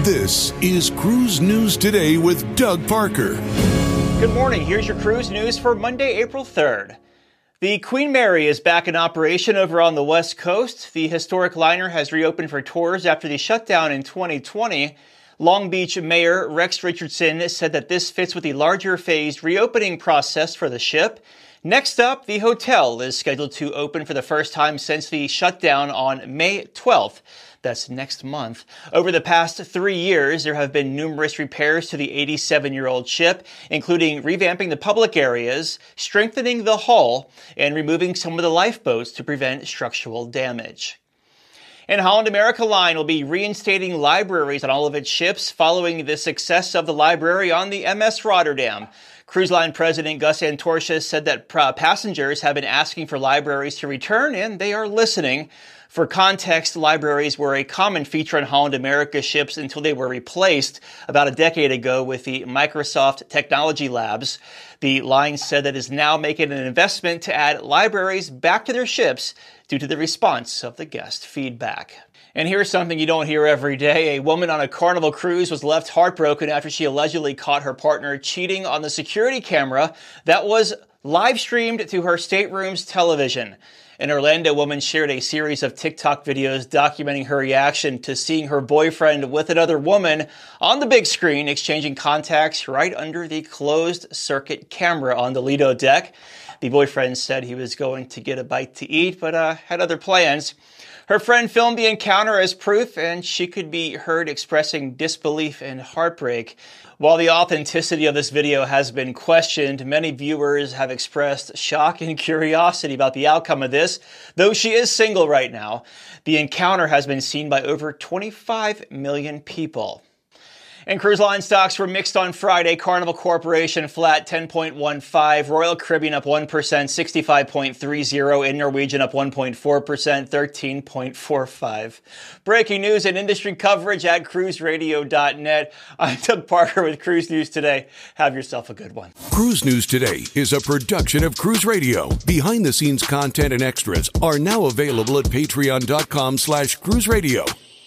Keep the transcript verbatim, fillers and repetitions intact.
This is Cruise News Today with Doug Parker. Good morning. Here's your cruise news for Monday, April third. The Queen Mary is back in operation over on the West Coast. The historic liner has reopened for tours after the shutdown in twenty twenty. Long Beach Mayor Rex Richardson said that this fits with the larger phased reopening process for the ship. Next up, the hotel is scheduled to open for the first time since the shutdown on May twelfth. That's next month. Over the past three years, there have been numerous repairs to the eighty-seven-year-old ship, including revamping the public areas, strengthening the hull, and removing some of the lifeboats to prevent structural damage. And Holland America Line will be reinstating libraries on all of its ships following the success of the library on the M S Rotterdam. Cruise Line President Gus Antorcha said that passengers have been asking for libraries to return, and they are listening. For context, libraries were a common feature on Holland America ships until they were replaced about a decade ago with the Microsoft Technology Labs. The line said that it is now making an investment to add libraries back to their ships due to the response of the guest feedback. And here's something you don't hear every day. A woman on a Carnival cruise was left heartbroken after she allegedly caught her partner cheating on the security camera that was live streamed to her stateroom's television. An Orlando woman shared a series of TikTok videos documenting her reaction to seeing her boyfriend with another woman on the big screen, exchanging contacts right under the closed-circuit camera on the Lido deck. The boyfriend said he was going to get a bite to eat, but uh, had other plans. Her friend filmed the encounter as proof, and she could be heard expressing disbelief and heartbreak. While the authenticity of this video has been questioned, many viewers have expressed shock and curiosity about the outcome of this. Though she is single right now, the encounter has been seen by over twenty-five million people. And cruise line stocks were mixed on Friday. Carnival Corporation flat ten point one five, Royal Caribbean up one percent, sixty-five point three zero, and Norwegian up one point four percent, thirteen point four five. Breaking news and industry coverage at cruise radio dot net. I'm Doug Parker with Cruise News Today. Have yourself a good one. Cruise News Today is a production of Cruise Radio. Behind-the-scenes content and extras are now available at patreon dot com slash cruise radio.